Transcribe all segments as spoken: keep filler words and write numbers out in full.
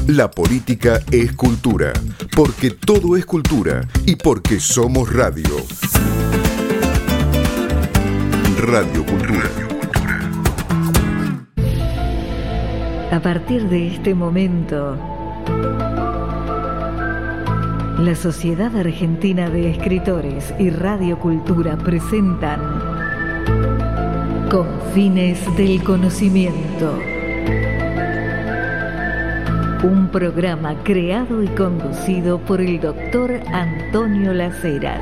La política es cultura, porque todo es cultura y porque somos radio. Radio Cultura. A partir de este momento, la Sociedad Argentina de Escritores y Radio Cultura presentan Confines del Conocimiento. Un programa creado y conducido por el doctor Antonio Las Heras.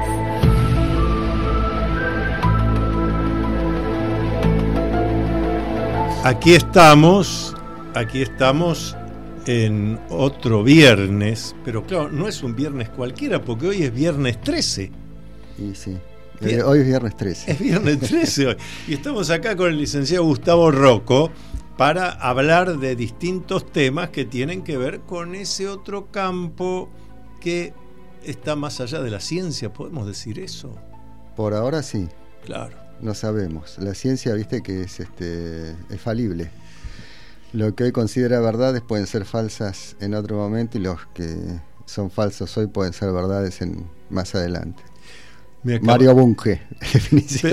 Aquí estamos, aquí estamos en otro viernes, pero claro, no es un viernes cualquiera porque hoy es viernes trece. Y sí, eh, hoy es viernes trece. Es viernes trece hoy. Y estamos acá con el licenciado Gustavo Rocco para hablar de distintos temas que tienen que ver con ese otro campo que está más allá de la ciencia, ¿podemos decir eso? Por ahora sí. Claro. No sabemos. La ciencia, viste, que es, este, es falible. Lo que hoy considera verdades pueden ser falsas en otro momento y los que son falsos hoy pueden ser verdades en más adelante. Mario Bunge, definición.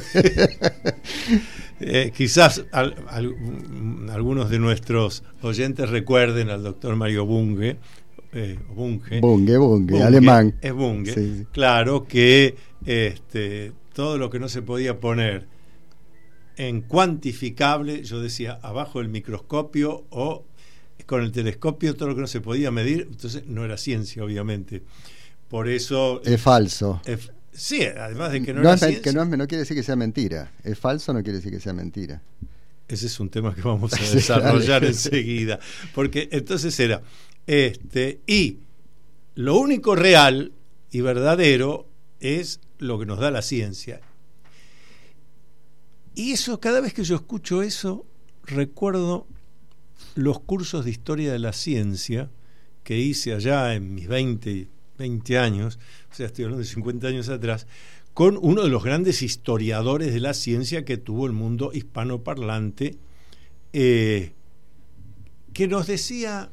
eh, quizás al, al, algunos de nuestros oyentes recuerden al doctor Mario Bunge, eh, Bunge, Bunge, Bunge, Bunge, alemán. Es Bunge, sí. Claro que este, todo lo que no se podía poner en cuantificable, yo decía, abajo del microscopio o con el telescopio, todo lo que no se podía medir, entonces no era ciencia, obviamente. Por eso... Es falso. Es, sí, además de que no, no era es, ciencia. Que no, no quiere decir que sea mentira. Es falso, no quiere decir que sea mentira. Ese es un tema que vamos a desarrollar enseguida. Porque entonces era, este, y lo único real y verdadero es lo que nos da la ciencia. Y eso, cada vez que yo escucho eso, recuerdo los cursos de historia de la ciencia que hice allá en mis veinte, veinte años, o sea, estoy hablando de cincuenta años atrás, con uno de los grandes historiadores de la ciencia que tuvo el mundo hispanoparlante, eh, que nos decía,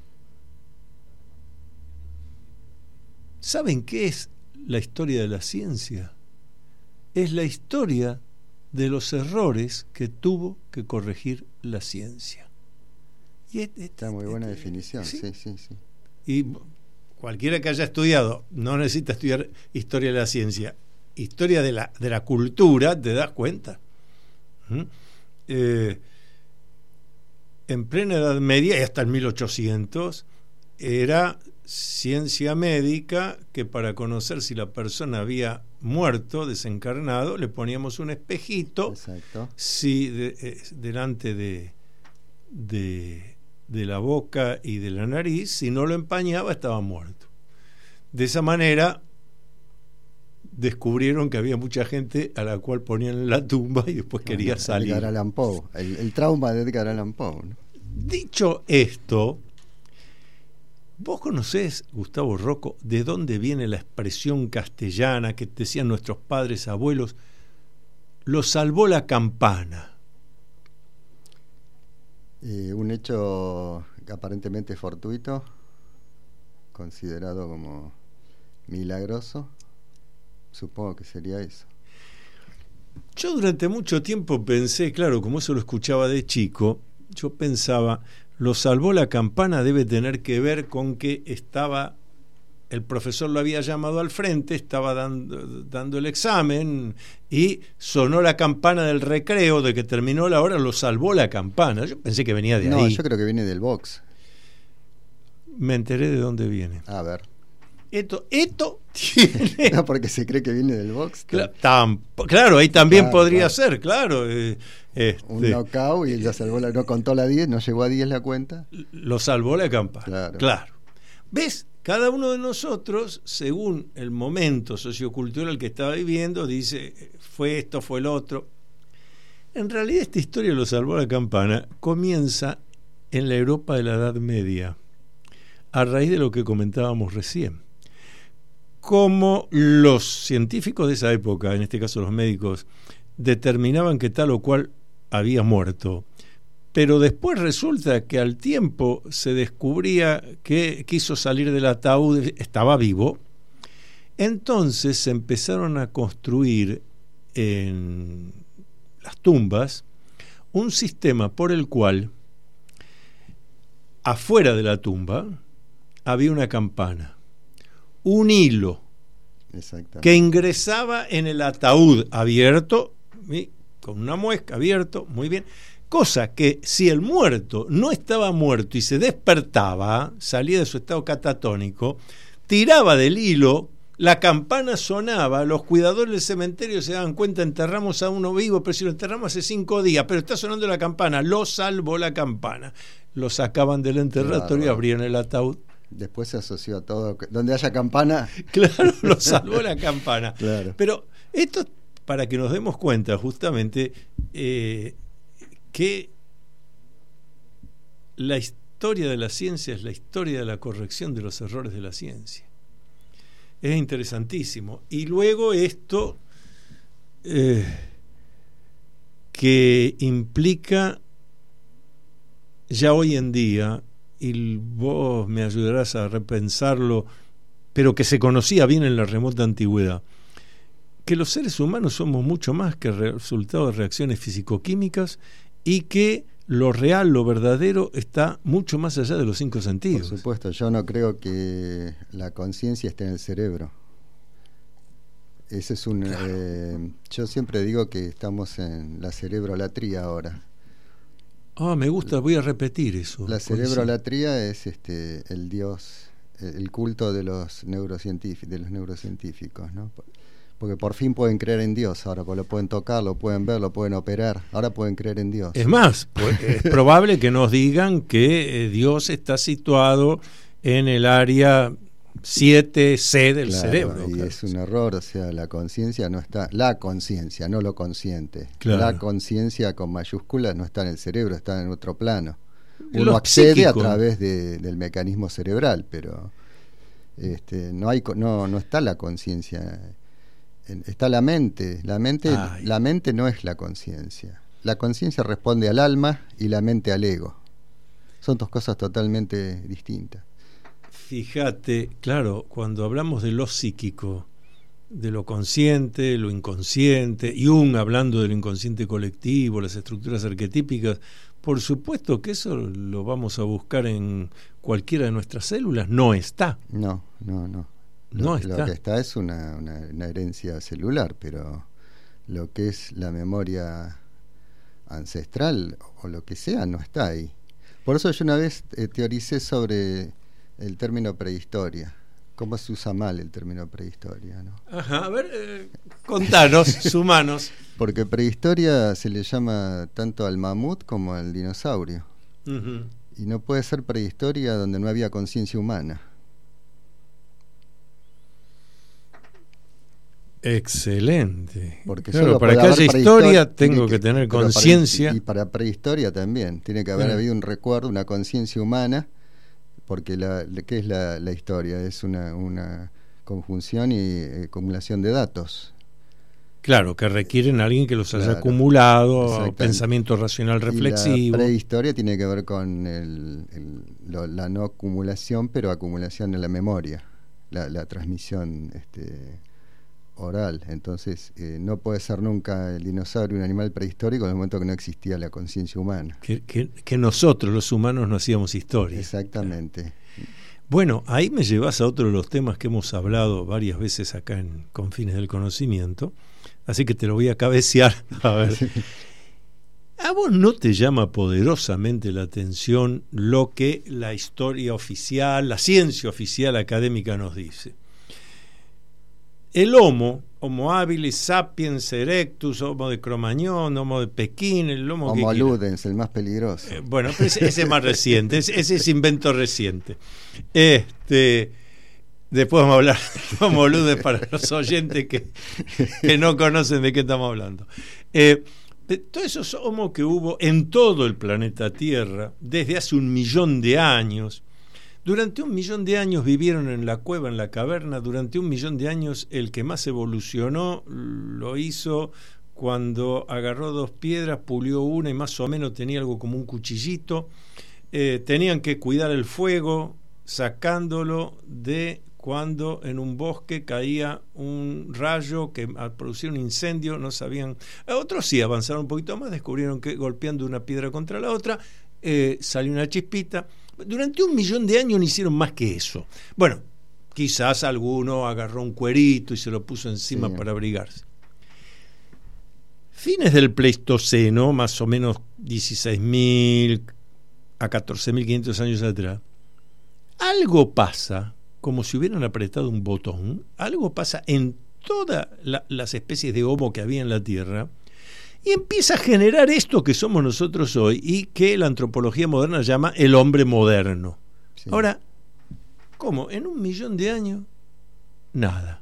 ¿saben qué es la historia de la ciencia? Es la historia de los errores que tuvo que corregir la ciencia. Y et, et, Está muy buena et, definición, ¿sí? sí, sí, sí. Y cualquiera que haya estudiado, no necesita estudiar historia de la ciencia, historia de la, de la cultura, te das cuenta. ¿Mm? Eh, en plena Edad Media y hasta el mil ochocientos era ciencia médica que para conocer si la persona había muerto, desencarnado, le poníamos un espejito. Exacto. Si de, eh, delante de, de, de la boca y de la nariz, si no lo empañaba estaba muerto. De esa manera descubrieron que había mucha gente a la cual ponían en la tumba y después bueno, quería salir. Edgar Allan Poe, el, el trauma de Edgar Allan Poe, ¿no? Dicho esto, ¿vos conocés, Gustavo Rocco, de dónde viene la expresión castellana que decían nuestros padres, abuelos? Lo salvó la campana. Eh, un hecho aparentemente fortuito, considerado como milagroso, supongo que sería eso. Yo durante mucho tiempo pensé, claro, como eso lo escuchaba de chico, yo pensaba, lo salvó la campana debe tener que ver con que estaba, el profesor lo había llamado al frente, estaba dando, dando el examen y sonó la campana del recreo de que terminó la hora, lo salvó la campana. Yo pensé que venía de no, ahí. No, yo creo que viene del box. Me enteré de dónde viene. A ver. Esto, esto tiene... No, porque se cree que viene del box. Claro, tam, claro ahí también claro, podría claro. ser, claro. Eh, este, un knockout y él ya salvó la, no contó la diez, no llegó a diez la cuenta. Lo salvó la campana. Claro. claro. ¿Ves? Cada uno de nosotros, según el momento sociocultural que estaba viviendo, dice, fue esto, fue el otro. En realidad esta historia de lo salvó la campana comienza en la Europa de la Edad Media, a raíz de lo que comentábamos recién. Como los científicos de esa época, en este caso los médicos, determinaban que tal o cual había muerto pero después resulta que al tiempo se descubría que quiso salir del ataúd, estaba vivo. Entonces se empezaron a construir en las tumbas un sistema por el cual afuera de la tumba había una campana, un hilo que ingresaba en el ataúd abierto, ¿sí?, con una muesca abierto, muy bien, cosa que si el muerto no estaba muerto y se despertaba, salía de su estado catatónico, tiraba del hilo, la campana sonaba, los cuidadores del cementerio se daban cuenta, enterramos a uno vivo, pero si lo enterramos hace cinco días, pero está sonando la campana, lo salvó la campana. Lo sacaban del enterratorio, claro, abrían el ataúd. Después se asoció a todo, donde haya campana. Claro, lo salvó la campana. Claro. Pero esto, para que nos demos cuenta justamente eh, que la historia de la ciencia es la historia de la corrección de los errores de la ciencia. Es interesantísimo. Y luego esto eh, que implica ya hoy en día, y vos me ayudarás a repensarlo, pero que se conocía bien en la remota antigüedad, que los seres humanos somos mucho más que resultado de reacciones fisicoquímicas y que lo real, lo verdadero, está mucho más allá de los cinco sentidos. Por supuesto, yo no creo que la conciencia esté en el cerebro. Ese es un... Claro. Eh, yo siempre digo que estamos en la cerebrolatría ahora. Ah, me gusta, voy a repetir eso. La cerebrolatría es este el dios, el culto de los neurocientíficos, de los neurocientíficos, ¿no? Porque por fin pueden creer en Dios ahora, porque lo pueden tocar, lo pueden ver, lo pueden operar, ahora pueden creer en Dios. Es más, pues, es probable que nos digan que eh, Dios está situado en el área siete ce del claro, cerebro. Y claro. Es un error, o sea, la conciencia no está, la conciencia, no lo consciente. Claro. La conciencia con mayúsculas no está en el cerebro, está en otro plano. Uno Lo accede psíquico. a través de, del mecanismo cerebral, pero este, no hay, no, no está la conciencia. Está la mente, la mente, Ay. la mente no es la conciencia. La conciencia responde al alma y la mente al ego. Son dos cosas totalmente distintas. Fíjate, claro, cuando hablamos de lo psíquico, de lo consciente, lo inconsciente, Jung hablando del inconsciente colectivo, las estructuras arquetípicas, por supuesto que eso lo vamos a buscar en cualquiera de nuestras células, no está. No, no, no. Lo, No está. Lo que está es una, una, una herencia celular, pero lo que es la memoria ancestral o lo que sea no está ahí. Por eso yo una vez eh, teoricé sobre el término prehistoria. ¿Cómo se usa mal el término prehistoria, ¿no? Ajá, a ver, eh, contanos, humanos. Porque prehistoria se le llama tanto al mamut como al dinosaurio. Uh-huh. Y no puede ser prehistoria donde no había conciencia humana. Excelente. Porque claro, solo para que haya historia tengo que, que tener conciencia. Y para prehistoria también. Tiene que haber uh-huh. habido un recuerdo, una conciencia humana, porque la, ¿qué es la, la historia? Es una, una conjunción y eh, acumulación de datos. Claro, que requieren a alguien que los haya claro, acumulado, pensamiento racional reflexivo. Y la prehistoria tiene que ver con el, el, lo, la no acumulación, pero acumulación en la memoria, la, la transmisión este, oral. Entonces, eh, no puede ser nunca el dinosaurio un animal prehistórico en el momento que no existía la conciencia humana. Que, que, que nosotros, los humanos, no hacíamos historia. Exactamente. Bueno, ahí me llevas a otro de los temas que hemos hablado varias veces acá en Confines del Conocimiento. Así que te lo voy a cabecear. A ver. ¿A vos no te llama poderosamente la atención lo que la historia oficial, la ciencia oficial académica nos dice? El Homo, Homo habilis, sapiens erectus, Homo de Cromañón, Homo de Pekín, el Homo... Homo ludens, el más peligroso. Eh, bueno, ese, ese es más reciente, ese, ese es invento reciente. Este... Después vamos a hablar de Homo ludens para los oyentes que, que no conocen de qué estamos hablando. Eh, de todos esos homos que hubo en todo el planeta Tierra desde hace un millón de años, durante un millón de años vivieron en la cueva, en la caverna, durante un millón de años el que más evolucionó lo hizo cuando agarró dos piedras, pulió una y más o menos tenía algo como un cuchillito. Eh, tenían que cuidar el fuego, sacándolo de cuando en un bosque caía un rayo que al producir un incendio no sabían. Otros sí avanzaron un poquito más, descubrieron que golpeando una piedra contra la otra eh, salió una chispita. Durante un millón de años no hicieron más que eso. Bueno, quizás alguno agarró un cuerito y se lo puso encima sí. para abrigarse. Fines del Pleistoceno, más o menos dieciséis mil a catorce mil quinientos años atrás, algo pasa, como si hubieran apretado un botón, algo pasa en todas la, las especies de Homo que había en la Tierra, y empieza a generar esto que somos nosotros hoy y que la antropología moderna llama el hombre moderno. Sí. Ahora, ¿cómo? ¿En un millón de años? Nada.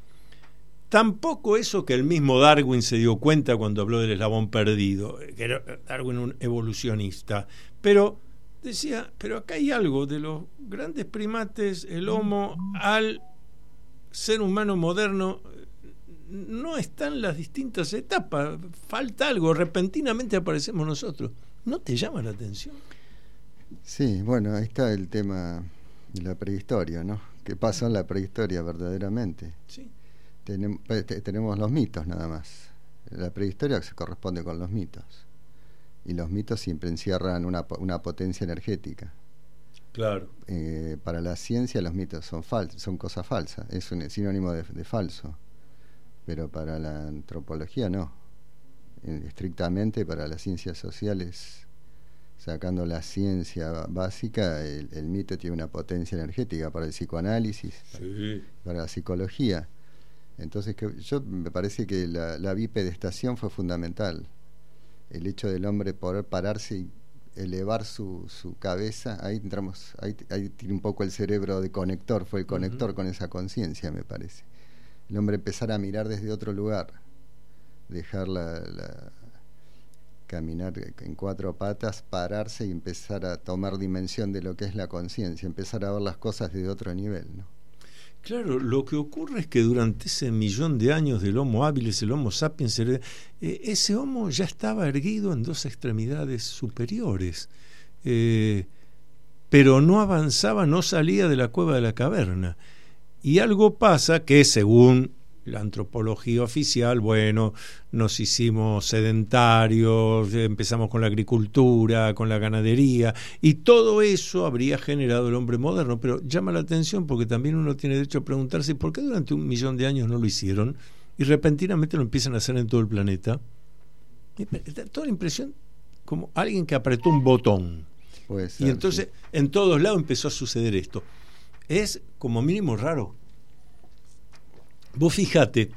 Tampoco eso que el mismo Darwin se dio cuenta cuando habló del eslabón perdido, que era Darwin un evolucionista, pero decía, pero acá hay algo de los grandes primates, el Homo al ser humano moderno, no están las distintas etapas, falta algo, repentinamente aparecemos nosotros. ¿No te llama la atención? Sí, bueno, ahí está el tema de la prehistoria, ¿no? ¿Qué pasó en la prehistoria verdaderamente? Sí. Tenem- tenemos los mitos nada más. La prehistoria se corresponde con los mitos. Y los mitos siempre encierran una, una potencia energética. Claro. Eh, para la ciencia los mitos son fal- son cosas falsas, es un sinónimo de, de falso. Pero para la antropología no. Eh, estrictamente para las ciencias sociales, sacando la ciencia básica, el, el mito tiene una potencia energética para el psicoanálisis, sí. para la psicología. Entonces que, yo me parece que la, la bipedestación fue fundamental. El hecho del hombre poder pararse y elevar su, su cabeza, ahí entramos, ahí, ahí tiene un poco el cerebro de conector, fue el conector uh-huh. con esa conciencia, me parece. El hombre empezar a mirar desde otro lugar, dejar la, la caminar en cuatro patas, pararse y empezar a tomar dimensión de lo que es la conciencia, empezar a ver las cosas desde otro nivel, ¿no? Claro, lo que ocurre es que durante ese millón de años del Homo habilis, el Homo sapiens, eh, ese Homo ya estaba erguido en dos extremidades superiores, eh, pero no avanzaba, no salía de la cueva de la caverna. Y algo pasa que, según la antropología oficial, bueno, nos hicimos sedentarios, empezamos con la agricultura, con la ganadería, y todo eso habría generado el hombre moderno. Pero llama la atención porque también uno tiene derecho a preguntarse por qué durante un millón de años no lo hicieron y repentinamente lo empiezan a hacer en todo el planeta. Toda la impresión como alguien que apretó un botón. Puede ser, y entonces sí. en todos lados empezó a suceder esto. Es como mínimo raro. Vos fijate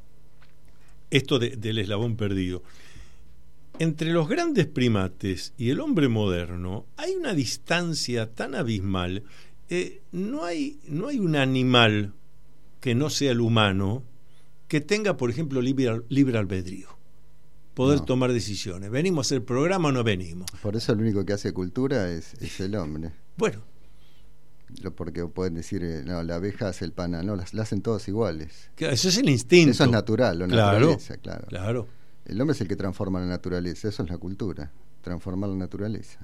esto de, del eslabón perdido. Entre los grandes primates y el hombre moderno hay una distancia tan abismal. Eh, no hay, no hay un animal que no sea el humano que tenga, por ejemplo, libre, libre albedrío. Poder no. tomar decisiones. ¿Venimos a hacer programa o no venimos? Por eso el único que hace cultura es, es el hombre. Bueno. Porque pueden decir, eh, no, la abeja hace el pan, no, las, las hacen todas iguales. Eso es el instinto. Eso es natural, la claro, naturaleza, claro. claro. El hombre es el que transforma la naturaleza, eso es la cultura, transformar la naturaleza.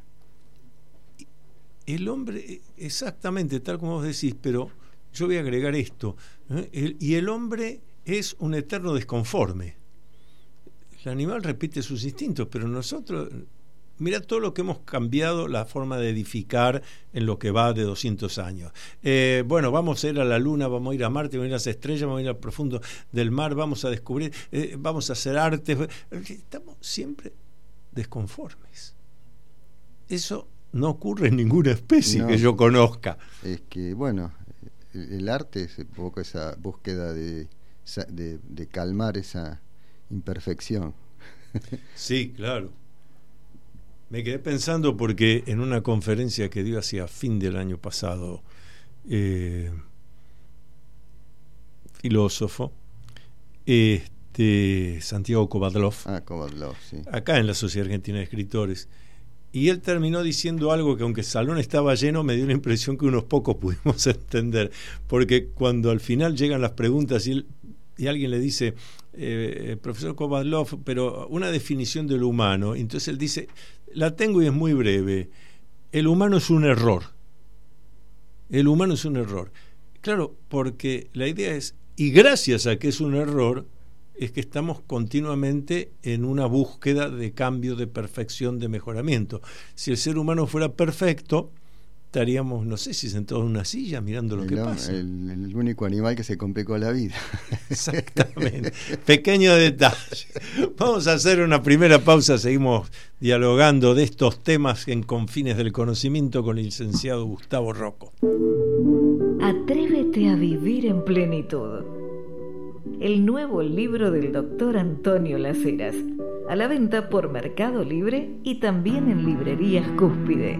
El hombre, exactamente, tal como vos decís, pero yo voy a agregar esto, ¿eh? el, y el hombre es un eterno desconforme. El animal repite sus instintos, pero nosotros... Mira todo lo que hemos cambiado la forma de edificar en lo que va de doscientos años. Eh, bueno, vamos a ir a la Luna, vamos a ir a Marte, vamos a ir a las estrellas, vamos a ir al profundo del mar, vamos a descubrir, eh, vamos a hacer arte. Estamos siempre desconformes. Eso no ocurre en ninguna especie no, que yo conozca. Es que, bueno, el arte es un poco esa búsqueda de, de, de calmar esa imperfección. Sí, claro. Me quedé pensando porque en una conferencia que dio hacia fin del año pasado, eh, filósofo, este Santiago Kovadlov, ah, Kovadlov, sí. acá en la Sociedad Argentina de Escritores, y él terminó diciendo algo que aunque el salón estaba lleno, me dio la impresión que unos pocos pudimos entender, porque cuando al final llegan las preguntas y, él, y alguien le dice, eh, profesor Kovadlov, pero una definición del humano. Entonces él dice, la tengo y es muy breve, el humano es un error. El humano es un error. Claro, porque la idea es, y gracias a que es un error, es que estamos continuamente en una búsqueda de cambio, de perfección, de mejoramiento. Si el ser humano fuera perfecto, estaríamos, no sé si sentados en una silla mirando lo el, que pasa. El, el único animal que se complicó la vida. Exactamente. Pequeño detalle. Vamos a hacer una primera pausa, seguimos dialogando de estos temas en Confines del Conocimiento con el licenciado Gustavo Rocco. Atrévete a vivir en plenitud. El nuevo libro del doctor Antonio Las Heras, a la venta por Mercado Libre y también en librerías Cúspide.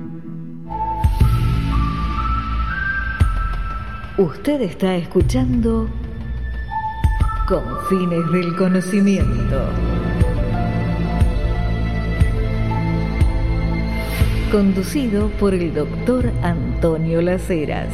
Usted está escuchando Confines del Conocimiento. Conducido por el doctor Antonio Las Heras.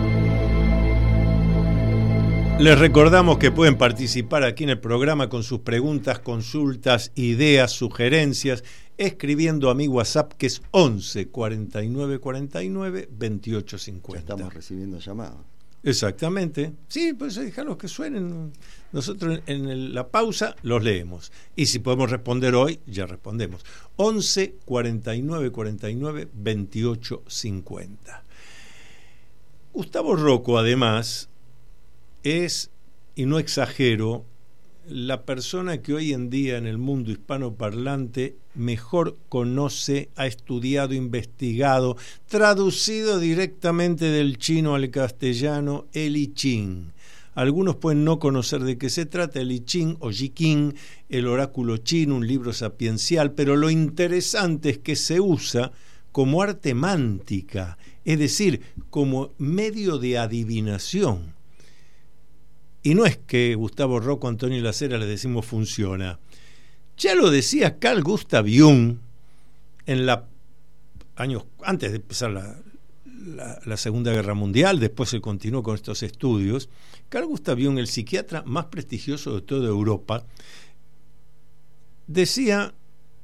Les recordamos que pueden participar aquí en el programa con sus preguntas, consultas, ideas, sugerencias, escribiendo a mi WhatsApp que es once cuarenta y nueve cuarenta y nueve veintiocho cincuenta. Ya estamos recibiendo llamadas. Exactamente. Sí, pues déjalos que suenen. Nosotros en el, la pausa los leemos. Y si podemos responder hoy, ya respondemos. once cuarenta y nueve cuarenta y nueve veintiocho cincuenta. Gustavo Rocco, además, es, y no exagero, la persona que hoy en día en el mundo hispanoparlante mejor conoce, ha estudiado, investigado, traducido directamente del chino al castellano el I Ching. Algunos pueden no conocer de qué se trata el I Ching o Ji King, el oráculo chino, un libro sapiencial, pero lo interesante es que se usa como arte mántica, es decir, como medio de adivinación. Y no es que Gustavo Rocco, Antonio Las Heras les decimos funciona. Ya lo decía Carl Gustav Jung en la años antes de empezar la, la, la Segunda Guerra Mundial, después se continuó con estos estudios. Carl Gustav Jung, el psiquiatra más prestigioso de toda Europa, decía,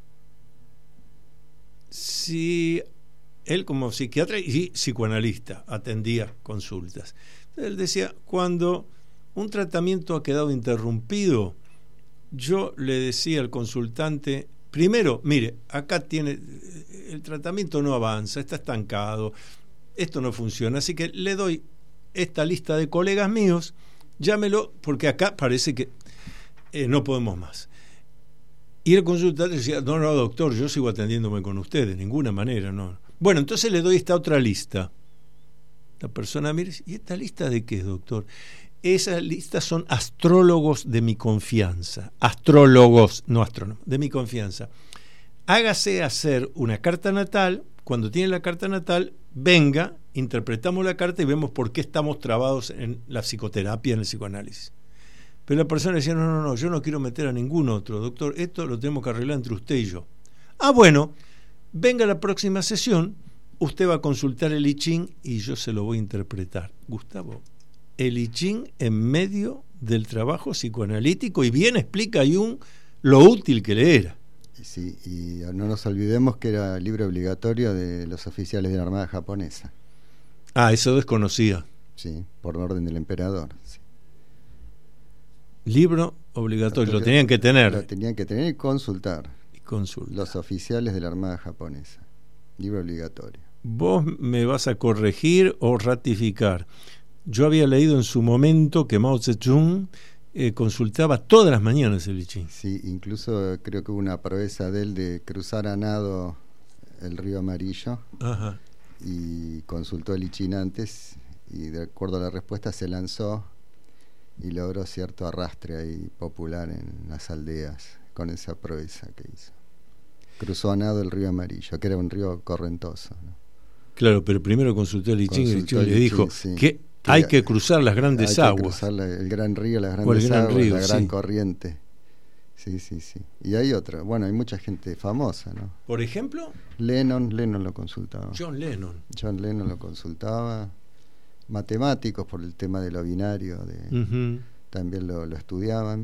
si él como psiquiatra y psicoanalista atendía consultas, él decía, cuando un tratamiento ha quedado interrumpido, yo le decía al consultante, primero, mire, acá tiene, el tratamiento no avanza, está estancado, esto no funciona, así que le doy esta lista de colegas míos, llámelo, porque acá parece que eh, no podemos más. Y el consultante decía, no, no, doctor, yo sigo atendiéndome con usted, de ninguna manera, no. Bueno, entonces le doy esta otra lista. La persona mira, ¿y esta lista de qué es, doctor? Esas listas son astrólogos de mi confianza. Astrólogos, no astrónomos, de mi confianza. Hágase hacer una carta natal. Cuando tiene la carta natal, venga, interpretamos la carta y vemos por qué estamos trabados en la psicoterapia, en el psicoanálisis. Pero la persona decía, no, no, no, yo no quiero meter a ningún otro. Doctor, esto lo tenemos que arreglar entre usted y yo. Ah, bueno, venga a la próxima sesión, usted va a consultar el I Ching y yo se lo voy a interpretar. Gustavo, el I Ching en medio del trabajo psicoanalítico, y bien explica Jung lo útil que le era. Sí, y no nos olvidemos que era libro obligatorio de los oficiales de la Armada japonesa. Ah, eso desconocía. Sí, por orden del emperador. Sí. Libro obligatorio, lo tenían que tener. Lo tenían que tener y consultar. Y consultar. Los oficiales de la Armada japonesa. Libro obligatorio. Vos me vas a corregir o ratificar. Yo había leído en su momento que Mao Zedong eh, consultaba todas las mañanas el I Ching. Sí, incluso creo que hubo una proeza de él de cruzar a nado el río Amarillo. Ajá. Y consultó el I Ching antes y de acuerdo a la respuesta se lanzó y logró cierto arrastre ahí popular en las aldeas con esa proeza que hizo. Cruzó a nado el río Amarillo, que era un río correntoso, ¿no? Claro, pero primero consultó el I Ching y el Ching le dijo sí, que que hay que cruzar las grandes hay aguas. Que cruzar la, el gran río, las grandes gran aguas, río, la gran sí. corriente. Sí, sí, sí. Y hay otra, bueno, hay mucha gente famosa, ¿no? Por ejemplo, Lennon, Lennon lo consultaba. John Lennon. John Lennon lo consultaba. Matemáticos por el tema de lo binario, de, uh-huh. también lo, lo estudiaban.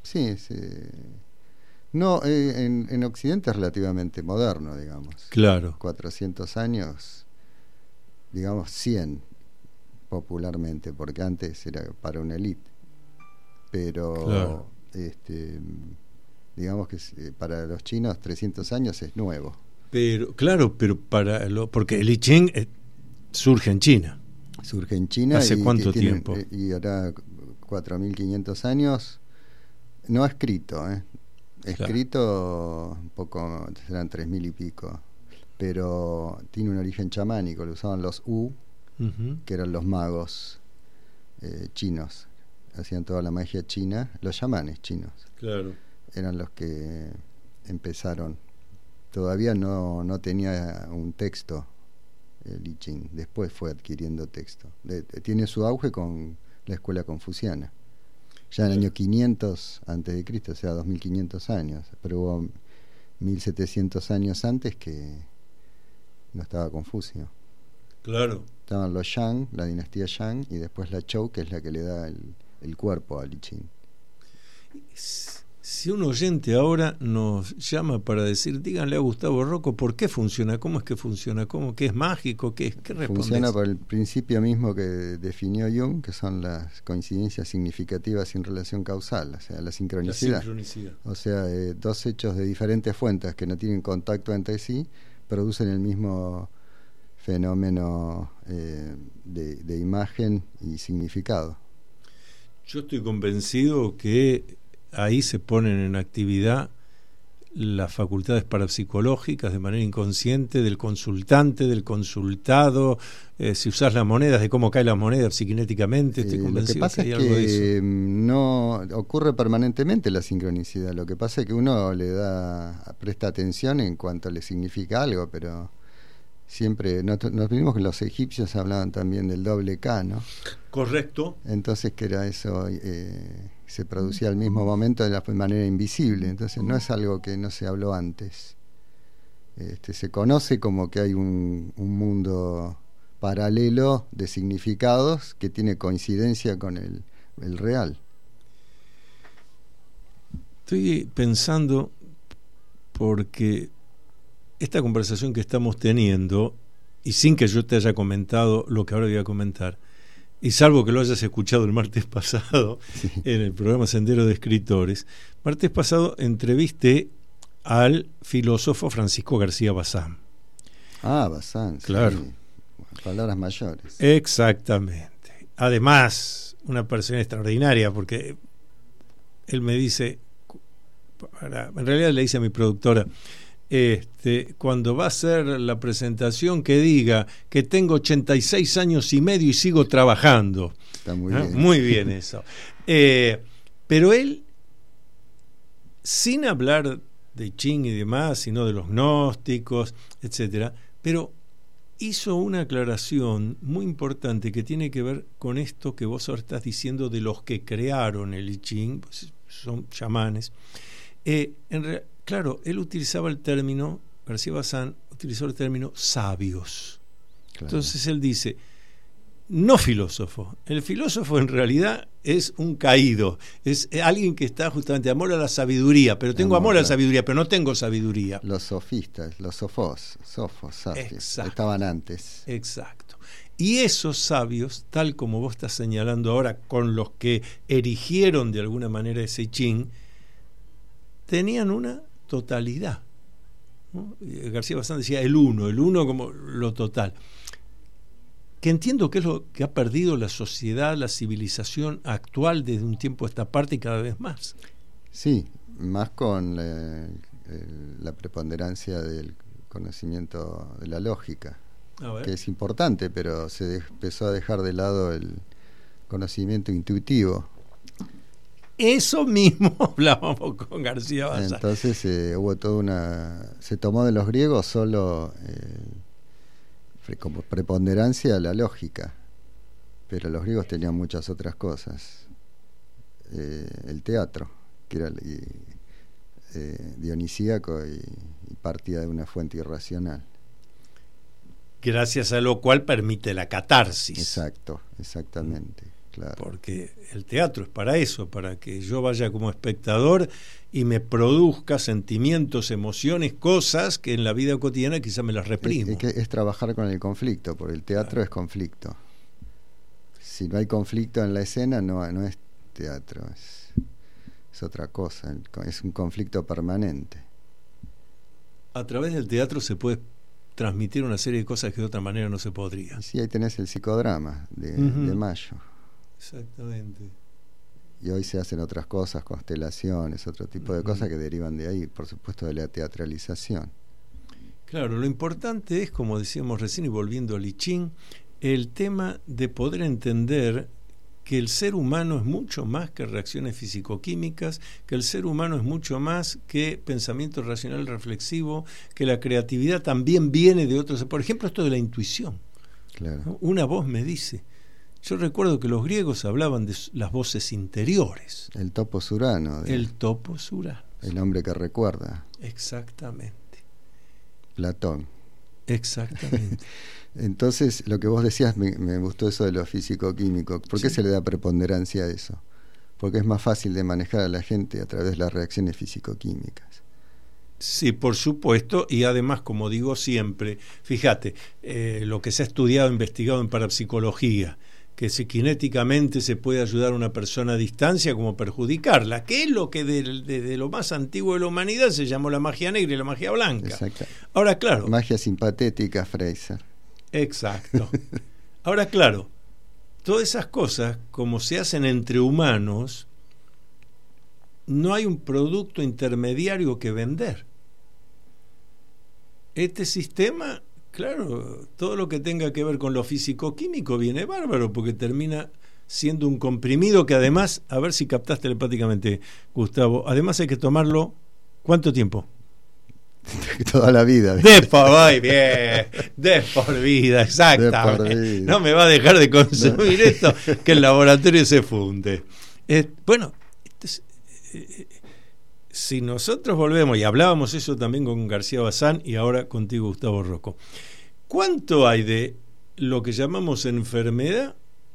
Sí, sí. No, eh, en, en Occidente es relativamente moderno, digamos. Claro. cuatrocientos años, digamos cien popularmente, porque antes era para una élite. Pero, claro. este, digamos que para los chinos trescientos años es nuevo. Pero, claro, pero para lo, porque el I Ching eh, surge en China. Surge en China. ¿Hace y, cuánto tienen, tiempo? Y ahora cuatro mil quinientos años. No escrito, ¿eh? Escrito claro. Un poco, serán tres mil y pico. Pero tiene un origen chamánico, lo usaban los Wu, uh-huh. que eran los magos eh, chinos. Hacían toda la magia china, los chamanes chinos. Claro. Eran los que empezaron. Todavía no, no tenía un texto el I Ching, después fue adquiriendo texto. De, de, tiene su auge con la escuela confuciana. Ya en el año quinientos antes de Cristo, o sea, dos mil quinientos años, pero hubo mil setecientos años antes que no estaba Confucio. Claro. Estaban los Shang, la dinastía Shang, y después la Zhou, que es la que le da el, el cuerpo al I Ching. Si un oyente ahora nos llama para decir, díganle a Gustavo Rocco por qué funciona, cómo es que funciona, cómo que es mágico, qué es, qué respondes. Funciona por el principio mismo que definió Jung, que son las coincidencias significativas sin relación causal, o sea, la sincronicidad. La sincronicidad. O sea, eh, dos hechos de diferentes fuentes que no tienen contacto entre sí producen el mismo fenómeno eh, de, de imagen y significado. Yo estoy convencido que ahí se ponen en actividad las facultades parapsicológicas de manera inconsciente del consultante, del consultado, eh, si usás las monedas, de cómo cae la moneda psiquinéticamente. Estoy eh, convencido lo que pasa que hay es algo que de eso. No ocurre permanentemente la sincronicidad. Lo que pasa es que uno le da presta atención en cuanto le significa algo, pero siempre nos, nos vimos que los egipcios hablaban también del doble K, ¿no? Correcto. Entonces que era eso, eh, se producía al mismo momento de la manera invisible. Entonces no es algo que no se habló antes. Este, se conoce como que hay un, un mundo paralelo de significados que tiene coincidencia con el, el real. Estoy pensando porque esta conversación que estamos teniendo, y sin que yo te haya comentado lo que ahora voy a comentar, y salvo que lo hayas escuchado el martes pasado, sí, en el programa Sendero de Escritores, martes pasado entrevisté al filósofo Francisco García Bazán. Ah, Bazán, claro. Sí. Palabras mayores. Exactamente. Además, una persona extraordinaria, porque él me dice, para, en realidad le dice a mi productora, Este, cuando va a hacer la presentación, que diga que tengo ochenta y seis años y medio y sigo trabajando. Está muy ¿Ah? bien. Muy bien eso. Eh, pero él, sin hablar de Ching y demás, sino de los gnósticos, etcétera, pero hizo una aclaración muy importante que tiene que ver con esto que vos ahora estás diciendo de los que crearon el I Ching, pues son chamanes. Eh, en realidad, claro, él utilizaba el término, García Bazán utilizó el término sabios. Claro. Entonces él dice, no filósofo. El filósofo en realidad es un caído, es alguien que está justamente amor a la sabiduría, pero tengo amor, amor a la sabiduría, pero no tengo sabiduría. Los sofistas, los sofos, sofos, sabios, exacto, estaban antes. Exacto. Y esos sabios, tal como vos estás señalando ahora, con los que erigieron de alguna manera ese Ching, tenían una totalidad, ¿no? García Bazán decía el uno, el uno como lo total, que entiendo que es lo que ha perdido la sociedad, la civilización actual desde un tiempo a esta parte y cada vez más. Sí, más con la, la preponderancia del conocimiento de la lógica, que es importante, pero se de, empezó a dejar de lado el conocimiento intuitivo. Eso mismo hablábamos con García Bazán. Entonces eh, hubo toda una... Se tomó de los griegos solo eh, como preponderancia la lógica, pero los griegos tenían muchas otras cosas. Eh, el teatro, que era eh, dionisíaco y, y partía de una fuente irracional. Gracias a lo cual permite la catarsis. Exacto, exactamente. Claro. Porque el teatro es para eso, para que yo vaya como espectador y me produzca sentimientos, emociones, cosas que en la vida cotidiana quizá me las reprimo. Es, es, es trabajar con el conflicto, porque el teatro claro. es conflicto. Si no hay conflicto en la escena, no, no es teatro, es, es otra cosa, es un conflicto permanente. A través del teatro se puede transmitir una serie de cosas que de otra manera no se podría. Sí, ahí tenés el psicodrama de, uh-huh. de Mayo. Exactamente. Y hoy se hacen otras cosas, constelaciones, otro tipo de uh-huh. cosas que derivan de ahí, por supuesto de la teatralización. Claro, lo importante es, como decíamos recién y volviendo a Lichín, el tema de poder entender que el ser humano es mucho más que reacciones físico-químicas, que el ser humano es mucho más que pensamiento racional reflexivo, que la creatividad también viene de otros. Por ejemplo, esto de la intuición. Claro. ¿No? Una voz me dice. Yo recuerdo que los griegos hablaban de las voces interiores. El topos urano. De, el topos urano. El hombre que recuerda. Exactamente. Platón. Exactamente. Entonces, lo que vos decías, me, me gustó eso de lo físico-químico. ¿Por qué sí. se le da preponderancia a eso? Porque es más fácil de manejar a la gente a través de las reacciones físico-químicas. Sí, por supuesto, y además, como digo siempre, fíjate, eh, lo que se ha estudiado, investigado en parapsicología, que si cinéticamente se puede ayudar a una persona a distancia como perjudicarla, que es lo que de, de, de lo más antiguo de la humanidad se llamó la magia negra y la magia blanca. Exacto. Ahora, claro. Magia simpatética, Fraser. Exacto. Ahora, claro, todas esas cosas, como se hacen entre humanos, no hay un producto intermediario que vender. Este sistema, claro, todo lo que tenga que ver con lo físico-químico viene bárbaro, porque termina siendo un comprimido que además, a ver si captaste telepáticamente, Gustavo, además hay que tomarlo, ¿cuánto tiempo? Toda la vida. De por bien, de por vida, exactamente. De por vida. No me va a dejar de consumir no. esto, que el laboratorio se funde. Eh, bueno, entonces, eh, si nosotros volvemos, y hablábamos eso también con García Bazán y ahora contigo, Gustavo Rocco, ¿cuánto hay de lo que llamamos enfermedad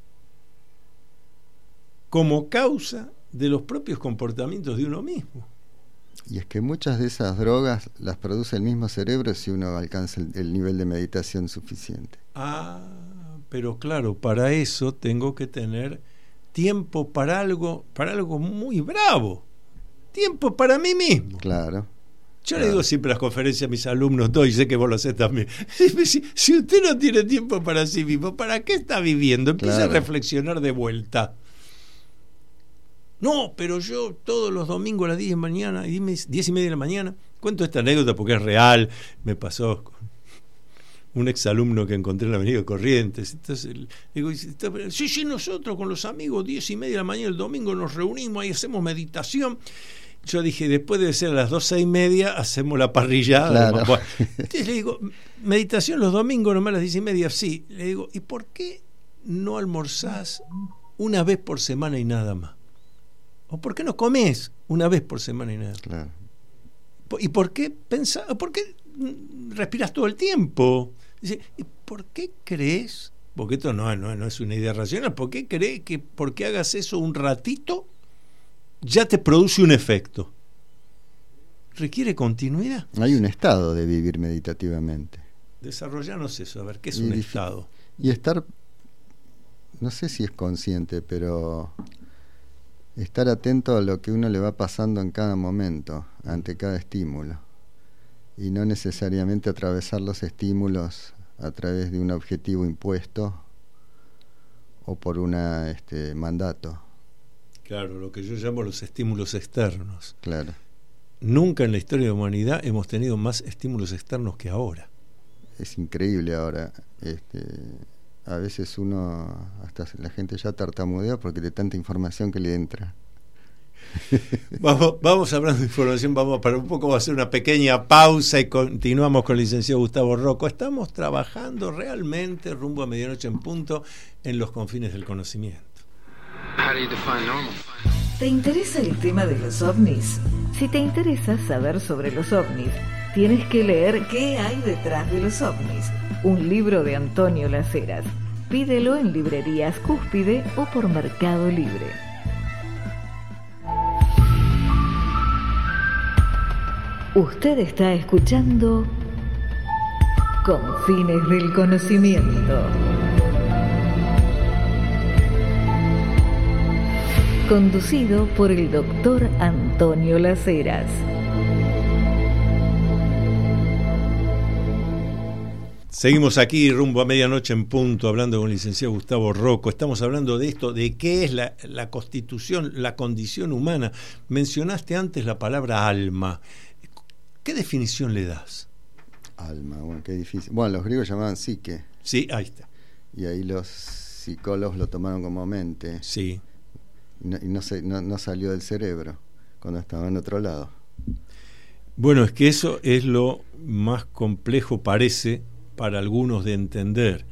como causa de los propios comportamientos de uno mismo? Y es que muchas de esas drogas las produce el mismo cerebro si uno alcanza el, el nivel de meditación suficiente. Ah, pero claro, para eso tengo que tener tiempo para algo, para algo muy bravo. Tiempo para mí mismo. Claro. Yo claro. le digo siempre en las conferencias a mis alumnos, y sé que vos lo haces también. Si, si usted no tiene tiempo para sí mismo, ¿para qué está viviendo? Empieza claro. a reflexionar de vuelta. No, pero yo todos los domingos a las diez de la mañana, diez y media de la mañana, cuento esta anécdota porque es real, me pasó con un exalumno que encontré en la avenida Corrientes. Entonces, digo, sí, sí, nosotros con los amigos, diez y media de la mañana el domingo nos reunimos, ahí hacemos meditación. Yo dije, después debe ser a las doce y media, hacemos la parrillada. Claro. Bueno, entonces le digo, meditación los domingos, nomás a las diez y media, sí. Le digo, ¿y por qué no almorzás una vez por semana y nada más? ¿O por qué no comés una vez por semana y nada? Claro. ¿Y por qué pensás, por qué respiras todo el tiempo? Dice, ¿y por qué crees? Porque esto no, no, no es una idea racional. ¿Por qué crees que porque hagas eso un ratito ya te produce un efecto? ¿Requiere continuidad? Hay un estado de vivir meditativamente. Desarrollanos eso, a ver, ¿qué es y un dif- estado? Y estar, no sé si es consciente, pero estar atento a lo que uno le va pasando en cada momento, ante cada estímulo, y no necesariamente atravesar los estímulos a través de un objetivo impuesto o por un este, mandato. Claro, lo que yo llamo los estímulos externos. Claro. Nunca en la historia de la humanidad hemos tenido más estímulos externos que ahora. Es increíble ahora. Este, a veces uno, hasta la gente ya tartamudea porque de tanta información que le entra. Vamos, vamos hablando de información, vamos para un poco, vamos a hacer una pequeña pausa y continuamos con el licenciado Gustavo Rocco. Estamos trabajando realmente rumbo a medianoche en punto en los confines del conocimiento. ¿Te interesa el tema de los ovnis? Si te interesa saber sobre los ovnis, tienes que leer ¿Qué hay detrás de los ovnis? Un libro de Antonio Las Heras. Pídelo en librerías Cúspide o por Mercado Libre. Usted está escuchando Confines del Conocimiento. Conducido por el doctor Antonio Las Heras. Seguimos aquí rumbo a medianoche en punto, hablando con el licenciado Gustavo Rocco. Estamos hablando de esto, de qué es la, la constitución, la condición humana. Mencionaste antes la palabra alma. ¿Qué definición le das? Alma, bueno, qué difícil. Bueno, los griegos llamaban psique. Sí, ahí está. Y ahí los psicólogos lo tomaron como mente. Sí. Y no, y no, se, no, no salió del cerebro cuando estaba en otro lado. Bueno, es que eso es lo más complejo, parece, para algunos de entender.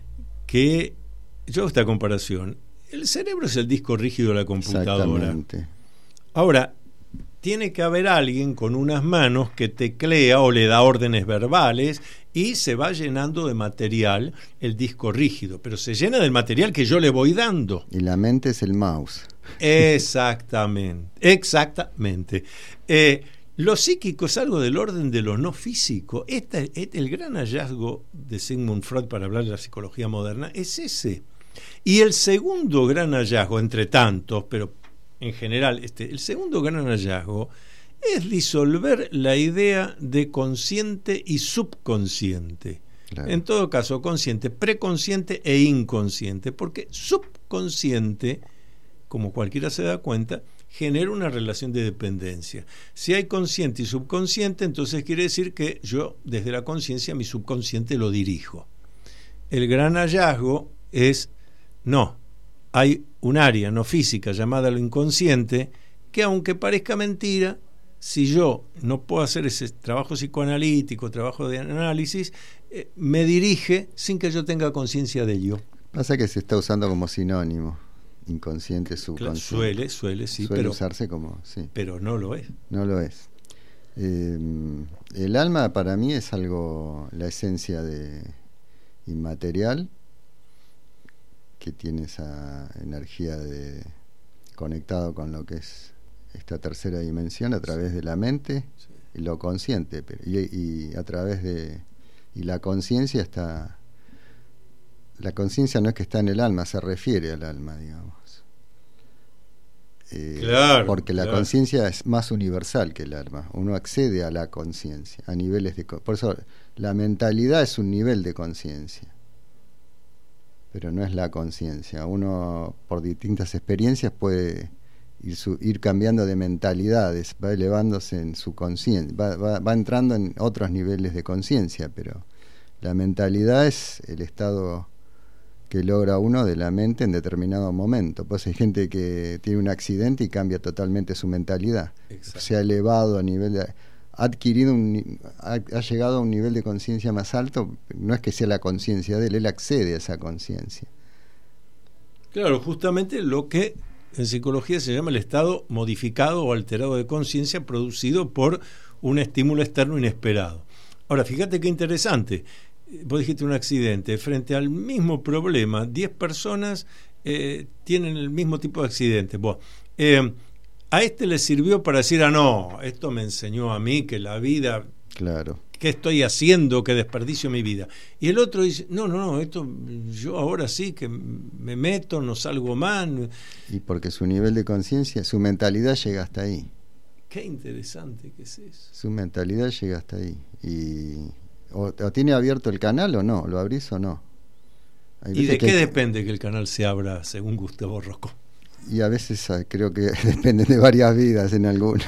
Que yo hago esta comparación. El cerebro es el disco rígido de la computadora. Exactamente. Ahora, tiene que haber alguien con unas manos que teclea o le da órdenes verbales y se va llenando de material el disco rígido, pero se llena del material que yo le voy dando. Y la mente es el mouse. Exactamente, exactamente. Eh, lo psíquico es algo del orden de lo no físico. Este, este, el gran hallazgo de Sigmund Freud, para hablar de la psicología moderna, es ese. Y el segundo gran hallazgo, entre tantos, pero en general, este, el segundo gran hallazgo es disolver la idea de consciente y subconsciente. Claro. En todo caso, consciente, preconsciente e inconsciente, porque subconsciente, como cualquiera se da cuenta, genera una relación de dependencia. Si hay consciente y subconsciente, entonces quiere decir que yo, desde la conciencia, mi subconsciente lo dirijo. El gran hallazgo es, no, hay un área no física llamada lo inconsciente que, aunque parezca mentira, si yo no puedo hacer ese trabajo psicoanalítico, trabajo de análisis, eh, me dirige sin que yo tenga conciencia de ello. Pasa que se está usando como sinónimo, inconsciente, subconsciente. Suele, suele, sí, suele pero, usarse como, sí. Pero no lo es. No lo es. Eh, el alma para mí es algo, la esencia de inmaterial, que tiene esa energía de conectado con lo que es esta tercera dimensión a través de la mente, sí, y lo consciente, pero, y, y a través de y la conciencia está, la conciencia no es que está en el alma, se refiere al alma, digamos, eh, claro, porque la claro. conciencia es más universal que el alma, uno accede a la conciencia a niveles de, por eso la mentalidad es un nivel de conciencia, pero no es la conciencia. Uno, por distintas experiencias, puede ir, su, ir cambiando de mentalidades, va elevándose en su conciencia, va, va, va entrando en otros niveles de conciencia, pero la mentalidad es el estado que logra uno de la mente en determinado momento. Pues hay gente que tiene un accidente y cambia totalmente su mentalidad. Exacto. Se ha elevado a nivel de... ha adquirido un, ha, ha llegado a un nivel de conciencia más alto, no es que sea la conciencia de él, él accede a esa conciencia. Claro, justamente lo que en psicología se llama el estado modificado o alterado de conciencia producido por un estímulo externo inesperado. Ahora, fíjate qué interesante, vos dijiste un accidente, frente al mismo problema, diez personas eh, tienen el mismo tipo de accidente. Vos, eh, a este le sirvió para decir, ah, no, esto me enseñó a mí que la vida, claro, ¿qué estoy haciendo? Que desperdicio mi vida. Y el otro dice, no, no, no, esto yo ahora sí que me meto, no salgo más. Y porque su nivel de conciencia, su mentalidad llega hasta ahí. Qué interesante que es eso. Su mentalidad llega hasta ahí. Y o, o tiene abierto el canal o no, lo abrís o no. Hay ¿Y de qué que... depende que el canal se abra según Gustavo Rocco? Y a veces creo que depende de varias vidas en alguno.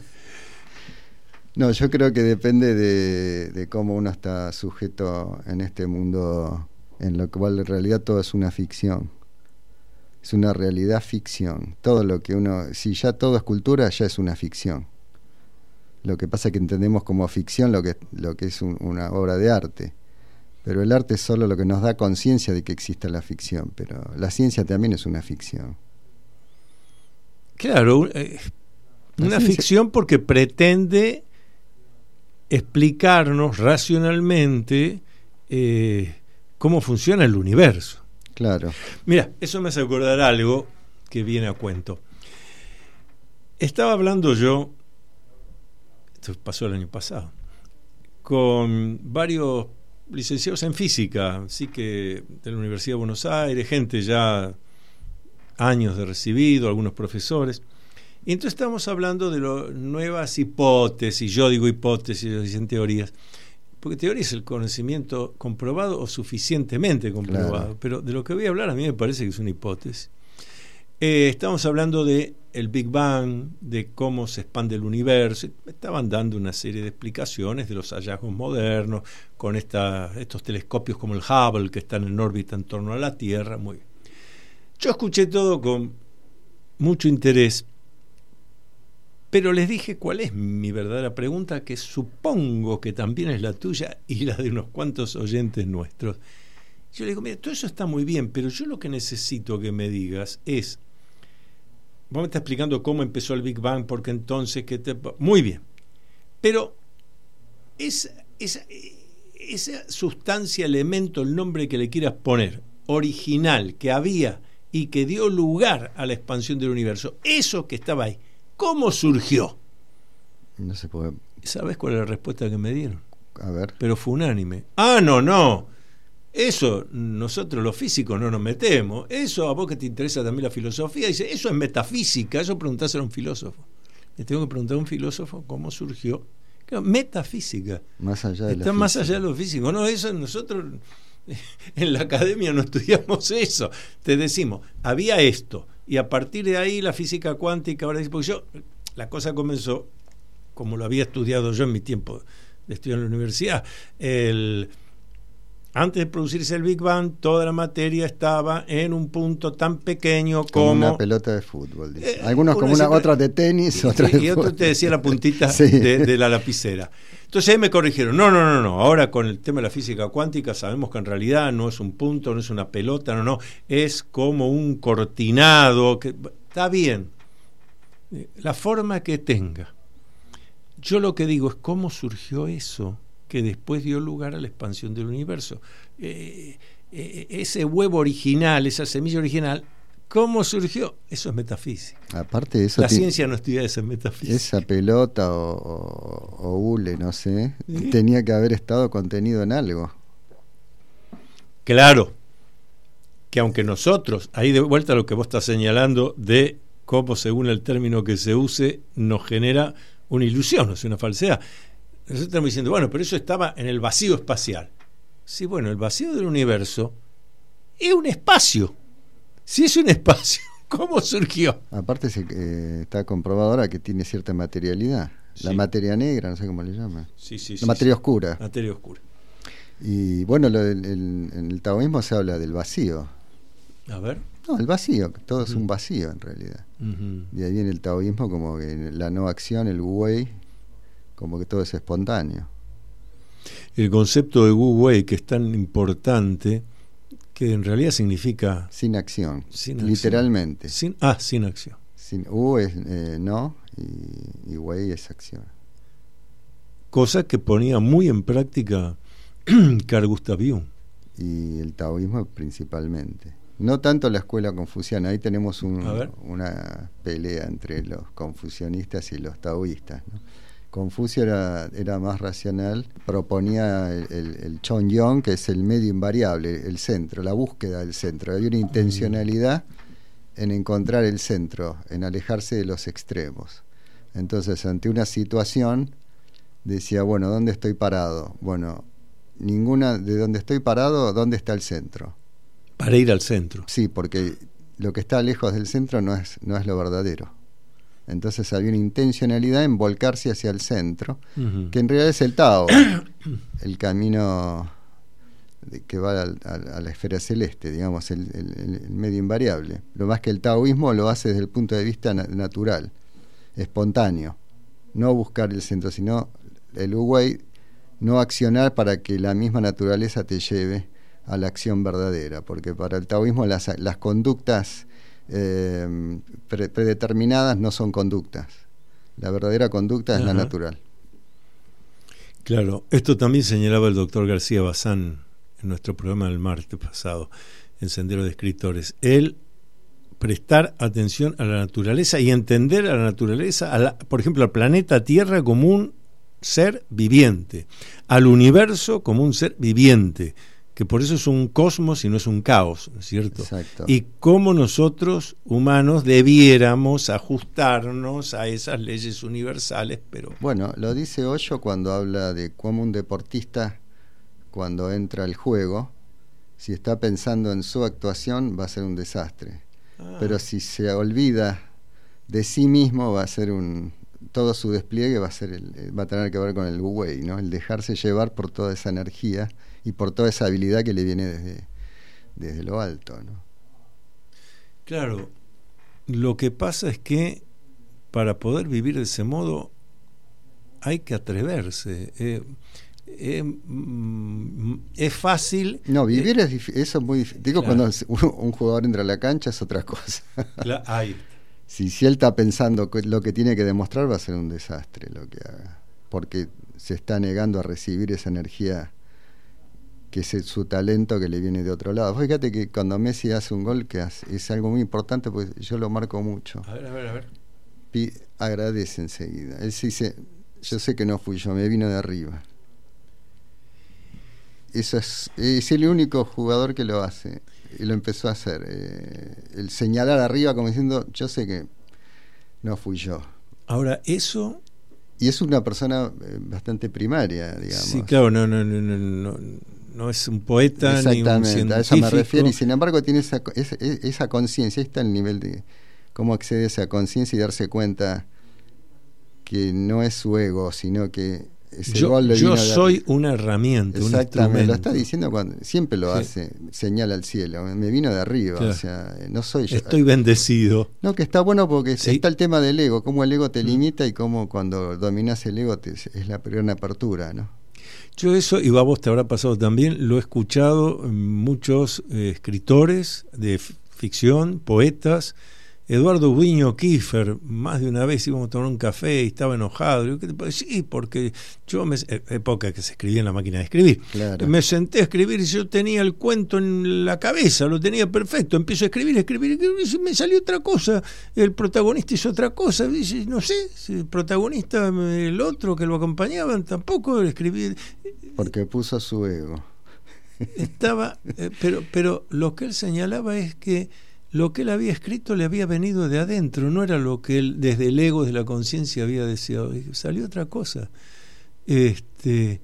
No, yo creo que depende de, de cómo uno está sujeto en este mundo, en lo cual en realidad todo es una ficción. Es una realidad ficción. Todo lo que uno, si ya todo es cultura, ya es una ficción. Lo que pasa es que entendemos como ficción lo que, lo que es un, una obra de arte. Pero el arte es solo lo que nos da conciencia de que existe la ficción. Pero la ciencia también es una ficción. Claro, eh, una ciencia... ficción porque pretende explicarnos racionalmente eh, cómo funciona el universo. Claro. Mira, eso me hace acordar algo que viene a cuento. Estaba hablando yo, esto pasó el año pasado, con varios licenciados en física, así que de la Universidad de Buenos Aires, gente ya años de recibido, algunos profesores, y entonces estábamos hablando de lo, nuevas hipótesis. Yo digo hipótesis, ellos dicen teorías, porque teoría es el conocimiento comprobado o suficientemente comprobado, claro. Pero de lo que voy a hablar a mí me parece que es una hipótesis. Eh, estamos hablando de el Big Bang, de cómo se expande el universo. Me estaban dando una serie de explicaciones de los hallazgos modernos con esta, estos telescopios como el Hubble que están en órbita en torno a la Tierra. Muy bien. Yo escuché todo con mucho interés, pero les dije cuál es mi verdadera pregunta, que supongo que también es la tuya y la de unos cuantos oyentes nuestros. Yo le digo, mira, todo eso está muy bien, pero yo lo que necesito que me digas es, vos me estás explicando cómo empezó el Big Bang, porque entonces que te... Muy bien, pero esa, esa, esa sustancia, elemento, el nombre que le quieras poner, original, que había y que dio lugar a la expansión del universo, eso que estaba ahí, ¿cómo surgió? No se puede. ¿Sabes cuál es la respuesta que me dieron? A ver. Pero fue unánime. Ah, no, no. Eso nosotros los físicos no nos metemos. Eso a vos que te interesa también la filosofía, dice, eso es metafísica. Eso preguntáselo a un filósofo. Le tengo que preguntar a un filósofo cómo surgió. Claro, metafísica. Más allá de Está más allá de lo físico. No, eso nosotros en la academia no estudiamos eso. Te decimos, había esto. Y a partir de ahí la física cuántica, ahora dice, porque yo, la cosa comenzó, como lo había estudiado yo en mi tiempo de estudiar en la universidad, el, antes de producirse el Big Bang, toda la materia estaba en un punto tan pequeño como, como una pelota de fútbol. Dice. Eh, Algunos como una, otras de tenis, y, otras y, de y otro te decía la puntita sí. de, de la lapicera. Entonces ahí me corrigieron, no, no, no, no, ahora con el tema de la física cuántica sabemos que en realidad no es un punto, no es una pelota, no, no, es como un cortinado, que está bien, la forma que tenga. Yo lo que digo es cómo surgió eso que después dio lugar a la expansión del universo. Eh, eh, ese huevo original, esa semilla original, ¿cómo surgió? Eso es metafísica. Aparte de eso, la ciencia no estudia esa metafísica. Esa pelota o, o, o hule, no sé, ¿sí? Tenía que haber estado contenido en algo. Claro, que aunque nosotros, ahí de vuelta a lo que vos estás señalando de cómo según el término que se use nos genera una ilusión, no es una falsedad. Nosotros estamos diciendo, bueno, pero eso estaba en el vacío espacial. Sí, bueno, el vacío del universo es un espacio. Si es un espacio, ¿cómo surgió? Aparte se, eh, está comprobado ahora que tiene cierta materialidad. Sí. La materia negra, no sé cómo le llaman. Sí, sí, la sí, materia sí. oscura. Materia oscura. Y bueno, lo, el, el, en el taoísmo se habla del vacío. A ver. No, el vacío, todo uh-huh. es un vacío en realidad. Uh-huh. De ahí viene el taoísmo como que la no acción, el wu wei, como que todo es espontáneo. El concepto de wu wei, que es tan importante, que en realidad significa sin acción, sin literalmente. Sin, ah, sin acción. Sin, wu es eh, no y, y wei es acción. Cosa que ponía muy en práctica Carl Gustav Jung. Y el taoísmo principalmente. No tanto la escuela confuciana, ahí tenemos un, una pelea entre los confucionistas y los taoístas, ¿no? Confucio era, era más racional, proponía el, el, el Chongyong, que es el medio invariable, el centro, la búsqueda del centro. Hay una intencionalidad en encontrar el centro, en alejarse de los extremos. Entonces, ante una situación, decía, bueno, ¿dónde estoy parado? Bueno, ninguna, de dónde estoy parado, ¿dónde está el centro? Para ir al centro. Sí, porque lo que está lejos del centro no es, no es lo verdadero. Entonces había una intencionalidad en volcarse hacia el centro, uh-huh. que en realidad es el Tao, el camino de, que va al, al, a la esfera celeste, digamos, el, el, el medio invariable. Lo más que el taoísmo lo hace desde el punto de vista na- natural, espontáneo. No buscar el centro, sino el wu wei, no accionar para que la misma naturaleza te lleve a la acción verdadera, porque para el taoísmo las, las conductas eh, pre- predeterminadas no son conductas. La verdadera conducta es Ajá. la natural. Claro, esto también señalaba el doctor García Bazán en nuestro programa del martes pasado. en Sendero de Escritores, el prestar atención a la naturaleza y entender a la naturaleza, a la, por ejemplo, al planeta Tierra como un ser viviente, al universo como un ser viviente, que por eso es un cosmos y no es un caos, ¿no es cierto? Exacto. Y cómo nosotros, humanos, debiéramos ajustarnos a esas leyes universales, pero... Bueno, lo dice Osho cuando habla de cómo un deportista, cuando entra al juego, si está pensando en su actuación, va a ser un desastre. Ah. Pero si se olvida de sí mismo, va a ser un... todo su despliegue va a ser el, va a tener que ver con el wu-wei, ¿no? El dejarse llevar por toda esa energía y por toda esa habilidad que le viene desde, desde lo alto, ¿no? Claro, lo que pasa es que para poder vivir de ese modo hay que atreverse. Eh, eh, mm, es fácil. No, vivir eh, es difícil, eso es muy difícil. Digo, claro. Cuando un, un jugador entra a la cancha es otra cosa. Cla- ay. Si, si él está pensando que lo que tiene que demostrar, va a ser un desastre lo que haga, porque se está negando a recibir esa energía que es el, su talento que le viene de otro lado. Fíjate que cuando Messi hace un gol, que hace, es algo muy importante, porque yo lo marco mucho. A ver, a ver, a ver. Pi, agradece enseguida. Él se dice, yo sé que no fui yo, me vino de arriba. Eso es, es el único jugador que lo hace. Y lo empezó a hacer, eh, el señalar arriba como diciendo, yo sé que no fui yo. Ahora, eso... Y es una persona eh, bastante primaria, digamos. Sí, claro, no, no, no, no, no, no es un poeta ni un científico. A eso me refiero, y sin embargo tiene esa, esa, esa conciencia, ahí está el nivel de cómo accede a esa conciencia y darse cuenta que no es su ego, sino que ese yo, gol le yo vino soy de... una herramienta, un Exactamente, instrumento. lo está diciendo cuando siempre lo sí. hace, señala al cielo, me vino de arriba, claro. O sea, no soy yo. Estoy bendecido. No, que está bueno porque sí. está el tema del ego, cómo el ego te limita y cómo cuando dominas el ego te, es la primera apertura, ¿no? Yo eso, y a vos te habrá pasado también, lo he escuchado en muchos eh, escritores de f- ficción, poetas. Eduardo Guiño Kiefer, más de una vez íbamos a tomar un café y estaba enojado. Yo, ¿qué te parece? Sí, porque yo, me, época que se escribía en la máquina de escribir, claro. Me senté a escribir y yo tenía el cuento en la cabeza, lo tenía perfecto. Empiezo a escribir, escribir, escribir y me salió otra cosa. El protagonista hizo otra cosa. Dice, no sé, si el protagonista, el otro que lo acompañaban, tampoco escribí. Porque puso su ego. Estaba, eh, pero, pero lo que él señalaba es que lo que él había escrito le había venido de adentro, no era lo que él desde el ego, de la conciencia había deseado. Y salió otra cosa. Este,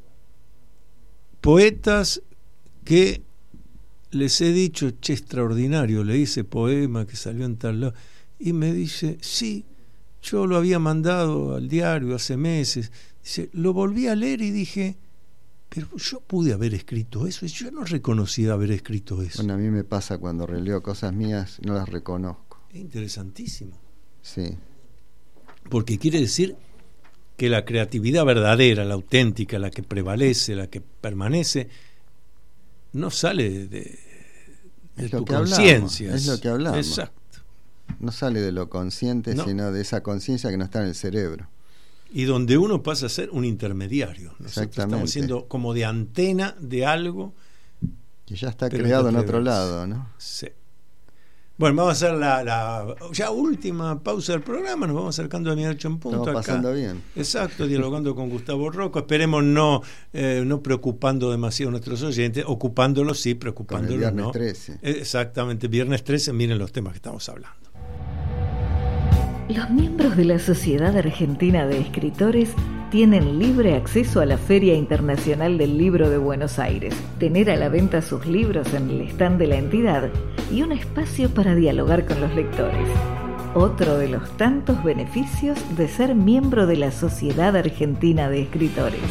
poetas que les he dicho, che, extraordinario, le hice poema que salió en tal lado, y me dice, sí, yo lo había mandado al diario hace meses. Dice, lo volví a leer y dije, pero yo pude haber escrito eso, yo no reconocía haber escrito eso. Bueno, a mí me pasa cuando releo cosas mías, no las reconozco. Es interesantísimo. Sí. Porque quiere decir que la creatividad verdadera, la auténtica, la que prevalece, la que permanece, no sale de, de tu conciencia. Es lo que hablamos. Exacto. No sale de lo consciente, no. Sino de esa conciencia que no está en el cerebro. Y donde uno pasa a ser un intermediario. Nosotros Exactamente. Estamos siendo como de antena de algo que ya está creado en otro lado, ¿no? Sí. Bueno, vamos a hacer la, la ya última pausa del programa, nos vamos acercando a mi ocho en punto. Estamos acá. pasando bien. Exacto, dialogando con Gustavo Rocco. Esperemos no, eh, no preocupando demasiado a nuestros oyentes, ocupándolos sí, preocupándolos con el viernes no. trece. Exactamente, viernes trece, miren los temas que estamos hablando. Los miembros de la Sociedad Argentina de Escritores tienen libre acceso a la Feria Internacional del Libro de Buenos Aires, tener a la venta sus libros en el stand de la entidad y un espacio para dialogar con los lectores. Otro de los tantos beneficios de ser miembro de la Sociedad Argentina de Escritores.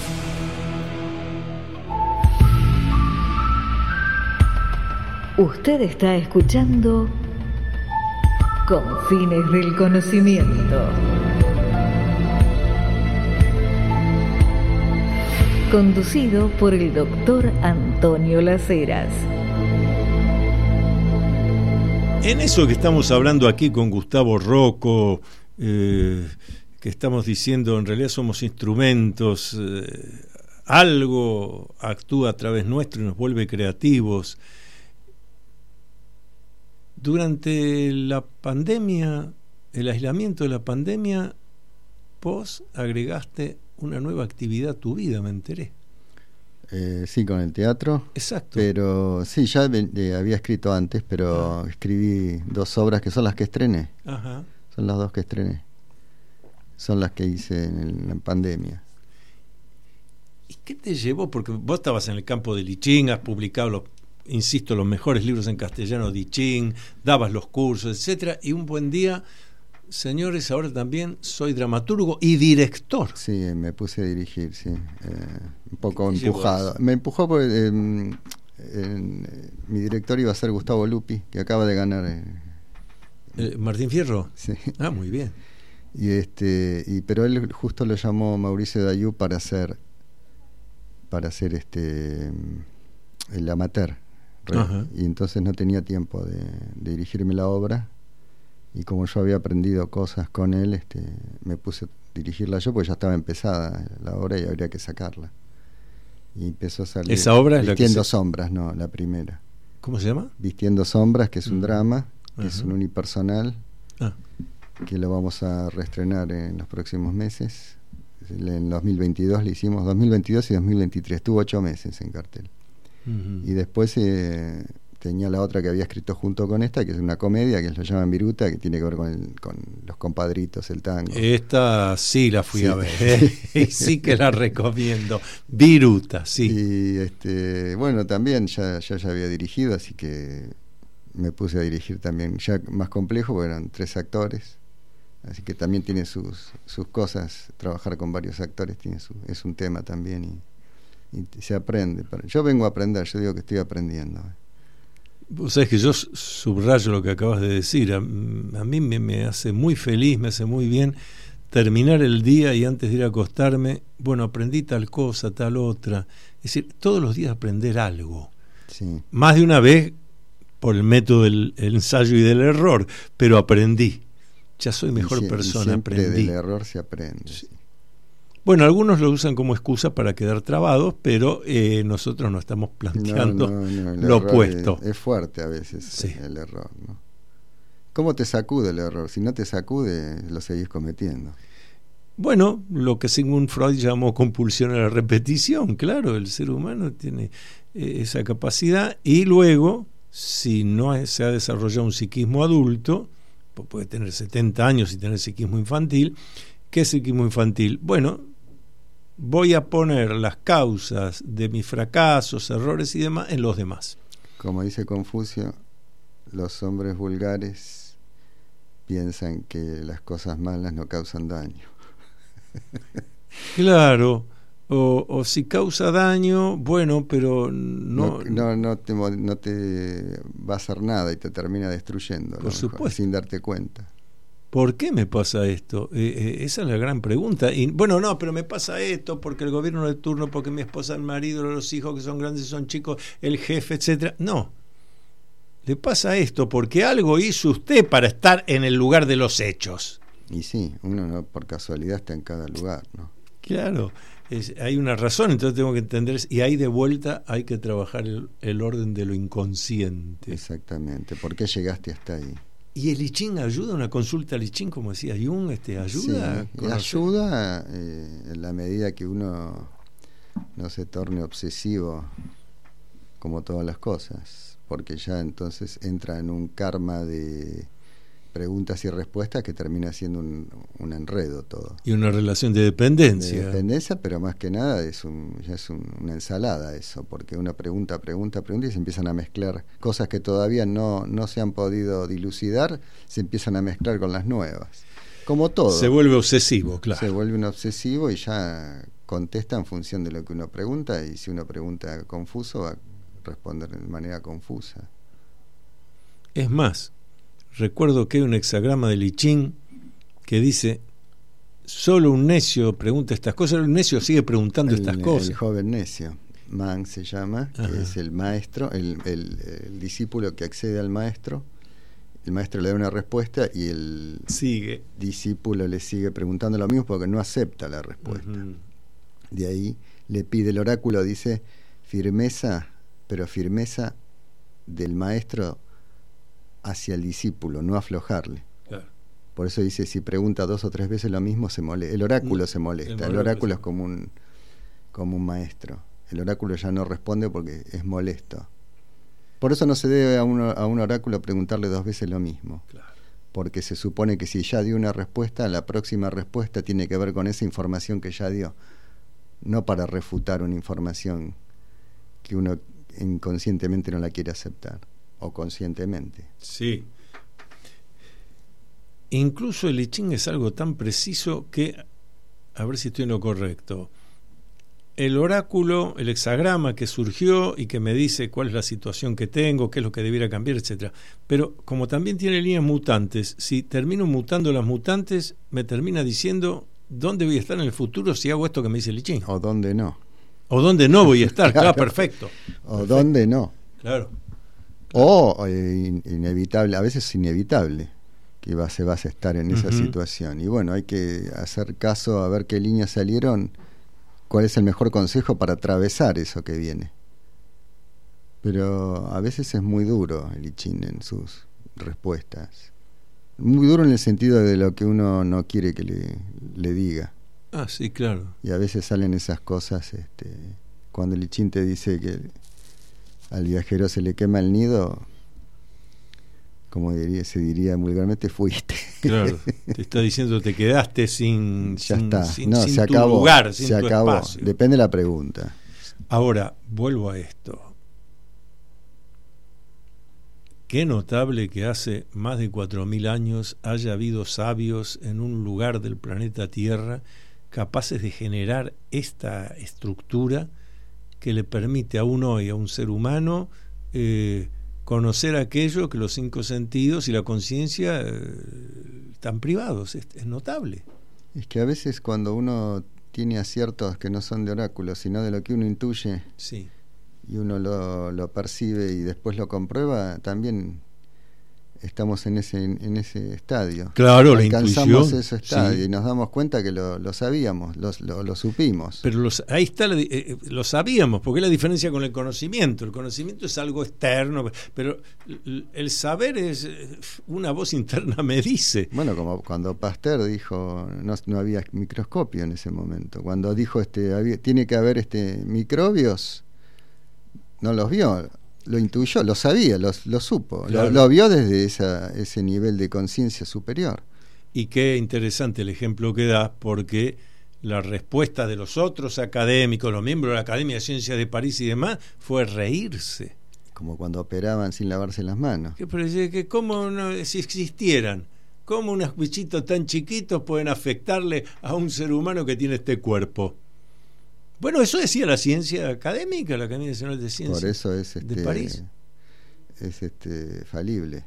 Usted está escuchando Con fines del conocimiento. Conducido por el doctor Antonio Las Heras. En eso que estamos hablando aquí con Gustavo Rocco, eh, que estamos diciendo en realidad somos instrumentos, eh, algo actúa a través nuestro y nos vuelve creativos. Durante la pandemia, el aislamiento de la pandemia, vos agregaste una nueva actividad a tu vida, me enteré. Eh, sí, con el teatro. Exacto. Pero sí, ya eh, había escrito antes, pero ah. escribí dos obras que son las que estrené. Ajá. Son las dos que estrené. Son las que hice en, el, en la pandemia. ¿Y qué te llevó? Porque vos estabas en el campo de Lichín, has publicado, los, insisto, los mejores libros en castellano de Lichín, dabas los cursos, etcétera, y un buen día, señores, ahora también soy dramaturgo y director. Sí, me puse a dirigir, sí. Eh, un poco empujado. Me empujó porque eh, en, eh, mi director iba a ser Gustavo Lupi, que acaba de ganar. Eh, eh, ¿Martín Fierro? Sí. Ah, muy bien. Y este, y pero él justo lo llamó Mauricio Dayú para hacer para hacer este el amateur. Ajá. Y entonces no tenía tiempo de, de dirigirme la obra. Y como yo había aprendido cosas con él, este, me puse a dirigirla yo, porque ya estaba empezada la obra y habría que sacarla. Y empezó a salir. ¿Esa obra es la que Vistiendo se... sombras, no, la primera. ¿Cómo se llama? Vistiendo sombras, que es un Mm. drama, que Ajá. es un unipersonal, Ah. que lo vamos a reestrenar en los próximos meses. En dos mil veintidós le hicimos, dos mil veintidós y dos mil veintitrés, estuvo ocho meses en cartel. Uh-huh. Y después eh, tenía la otra que había escrito junto con esta, que es una comedia, que lo llaman Viruta, que tiene que ver con, el, con los compadritos, el tango. Esta sí la fui Sí. a ver, ¿eh? Y sí que la recomiendo. Viruta, sí. Y este, bueno, también ya, ya, ya había dirigido, así que me puse a dirigir también, ya más complejo, porque eran tres actores. Así que también tiene sus, sus cosas, trabajar con varios actores tiene su, es un tema también y, y se aprende. Yo vengo a aprender, yo digo que estoy aprendiendo. Vos sabés que yo subrayo lo que acabas de decir, a, a mí me, me hace muy feliz, me hace muy bien terminar el día y antes de ir a acostarme, bueno, aprendí tal cosa, tal otra. Es decir, todos los días aprender algo. Sí. Más de una vez por el método del el ensayo y del error, pero aprendí. Ya soy mejor y si, persona, y siempre aprendí. Del error se aprende. Sí. Bueno, algunos lo usan como excusa para quedar trabados, pero eh, nosotros no estamos planteando no, no, no, lo opuesto. Es, es fuerte a veces sí. el error, ¿no? ¿Cómo te sacude el error? Si no te sacude, lo seguís cometiendo. Bueno, lo que Sigmund Freud llamó compulsión a la repetición, claro, el ser humano tiene eh, esa capacidad y luego, si no es, se ha desarrollado un psiquismo adulto, puede tener setenta años y tener psiquismo infantil. ¿Qué es psiquismo infantil? Bueno, voy a poner las causas de mis fracasos, errores y demás en los demás. Como dice Confucio, los hombres vulgares piensan que las cosas malas no causan daño. Claro, o, o si causa daño, bueno, pero no... No, no, no, te, no te va a hacer nada y te termina destruyendo. Por supuesto. Sin darte cuenta. ¿Por qué me pasa esto? Eh, eh, esa es la gran pregunta. Y bueno, no, pero me pasa esto porque el gobierno de turno, porque mi esposa, el marido, los hijos que son grandes, son chicos, el jefe, etcétera. No. Le pasa esto porque algo hizo usted para estar en el lugar de los hechos. Y sí, uno no por casualidad está en cada lugar, ¿no? Claro, es, hay una razón, entonces tengo que entender, y ahí de vuelta hay que trabajar el, el orden de lo inconsciente. Exactamente, ¿por qué llegaste hasta ahí? ¿Y el I Ching ayuda? ¿Una consulta al I Ching, como decía Jung, este, ayuda? Sí, ayuda eh, en la medida que uno no se torne obsesivo, como todas las cosas, porque ya entonces entra en un karma de preguntas y respuestas que termina siendo un, un enredo todo. Y una relación de dependencia. De dependencia, pero más que nada es un, ya es un, una ensalada eso, porque uno pregunta, pregunta, pregunta y se empiezan a mezclar cosas que todavía no, no se han podido dilucidar, se empiezan a mezclar con las nuevas. Como todo. Se vuelve obsesivo, claro. Se vuelve un obsesivo y ya contesta en función de lo que uno pregunta, y si uno pregunta confuso va a responder de manera confusa. Es más, recuerdo que hay un hexagrama de I Ching que dice: solo un necio pregunta estas cosas, el necio sigue preguntando el, estas cosas. El joven necio, Man se llama, Ajá. que es el maestro, el, el, el discípulo que accede al maestro. El maestro le da una respuesta y el sigue. discípulo le sigue preguntando lo mismo porque no acepta la respuesta. Uh-huh. De ahí le pide el oráculo, dice firmeza, pero firmeza del maestro hacia el discípulo, no aflojarle. Claro. Por eso dice, si pregunta dos o tres veces lo mismo, se molesta. El oráculo no, se molesta. El, el oráculo es como un, como un maestro. El oráculo ya no responde porque es molesto. Por eso no se debe a un, a un oráculo preguntarle dos veces lo mismo. Claro. Porque se supone que si ya dio una respuesta, la próxima respuesta tiene que ver con esa información que ya dio. No para refutar una información que uno inconscientemente no la quiere aceptar. O conscientemente. Sí. Incluso el I Ching es algo tan preciso que, a ver si estoy en lo correcto, el oráculo, el hexagrama que surgió y que me dice cuál es la situación que tengo, qué es lo que debiera cambiar, etcétera. Pero como también tiene líneas mutantes, si termino mutando las mutantes, me termina diciendo dónde voy a estar en el futuro si hago esto que me dice el I Ching. O dónde no. O dónde no voy a estar, claro, perfecto. O perfecto. dónde no. Claro. O eh, inevitable, a veces es inevitable que va, se vas a estar en esa uh-huh. situación. Y bueno, hay que hacer caso a ver qué líneas salieron, cuál es el mejor consejo para atravesar eso que viene. Pero a veces es muy duro el I Ching en sus respuestas. Muy duro en el sentido de lo que uno no quiere que le, le diga. Ah, sí, claro. Y a veces salen esas cosas, este, cuando el I Ching te dice que al viajero se le quema el nido, como diría, se diría vulgarmente, fuiste. Claro, te está diciendo te quedaste sin, ya sin, está. sin, no, sin se tu acabó, lugar, sin se tu acabó. espacio. Depende de la pregunta. Ahora, vuelvo a esto. Qué notable que hace más de cuatro mil años haya habido sabios en un lugar del planeta Tierra capaces de generar esta estructura que le permite a uno hoy, a un ser humano, eh, conocer aquello que los cinco sentidos y la conciencia eh, están privados. Es, es notable. Es que a veces cuando uno tiene aciertos que no son de oráculo, sino de lo que uno intuye, sí, y uno lo, lo percibe y después lo comprueba, también estamos en ese en ese estadio. Claro, la alcanzamos intuición, ese estadio, sí, y nos damos cuenta que lo, lo sabíamos, lo, lo, lo supimos. Pero los, ahí está, la, eh, lo sabíamos, porque es la diferencia con el conocimiento. El conocimiento es algo externo, pero el saber es una voz interna me dice. Bueno, como cuando Pasteur dijo, no, no había microscopio en ese momento. Cuando dijo este había, tiene que haber este microbios, no los vio. Lo intuyó, lo sabía, lo, lo supo, claro. lo, lo vio desde esa, ese nivel de conciencia superior. Y qué interesante el ejemplo que da, porque la respuesta de los otros académicos, los miembros de la Academia de Ciencias de París y demás, fue reírse. Como cuando operaban sin lavarse las manos. Que parecía que cómo no, si existieran, cómo unos bichitos tan chiquitos pueden afectarle a un ser humano que tiene este cuerpo. Bueno, eso decía la ciencia académica, la Academia Nacional de Ciencias. Por eso es este, de París. Es este falible.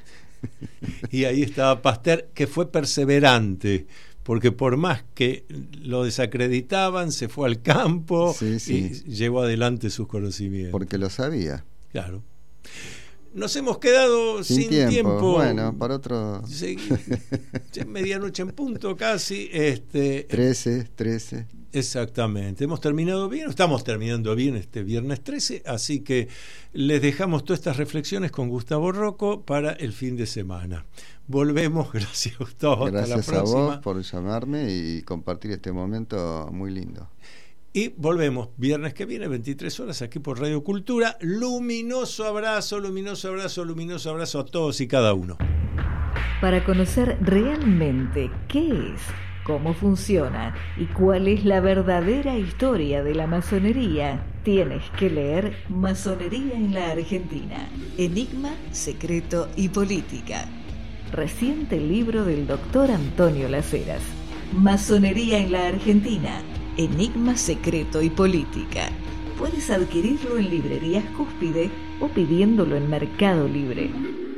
Y ahí estaba Pasteur, que fue perseverante, porque por más que lo desacreditaban, se fue al campo, sí, sí, y llevó adelante sus conocimientos. Porque lo sabía. Claro. Nos hemos quedado sin, sin tiempo. tiempo. Bueno, para otro. Sí, medianoche en punto casi. Este, trece, trece. Exactamente. Hemos terminado bien, estamos terminando bien este viernes trece, así que les dejamos todas estas reflexiones con Gustavo Rocco para el fin de semana. Volvemos, gracias Gustavo. Gracias hasta la a próxima. vos por llamarme y compartir este momento muy lindo. Y volvemos viernes que viene, veintitrés horas, aquí por Radio Cultura. Luminoso abrazo, luminoso abrazo, luminoso abrazo a todos y cada uno. Para conocer realmente qué es, cómo funciona y cuál es la verdadera historia de la masonería, tienes que leer Masonería en la Argentina, Enigma, Secreto y Política. Reciente libro del doctor Antonio Las Heras. Masonería en la Argentina, Enigma, Secreto y Política. Puedes adquirirlo en librerías Cúspide o pidiéndolo en Mercado Libre.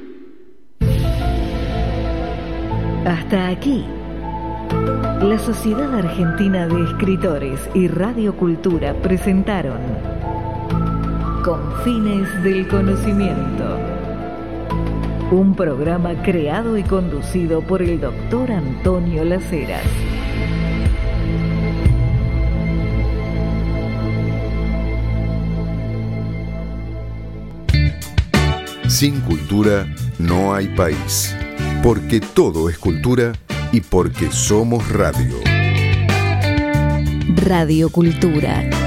Hasta aquí. La Sociedad Argentina de Escritores y Radio Cultura presentaron Confines del Conocimiento, un programa creado y conducido por el doctor Antonio Las Heras. Sin cultura no hay país. Porque todo es cultura y porque somos radio. Radio Cultura.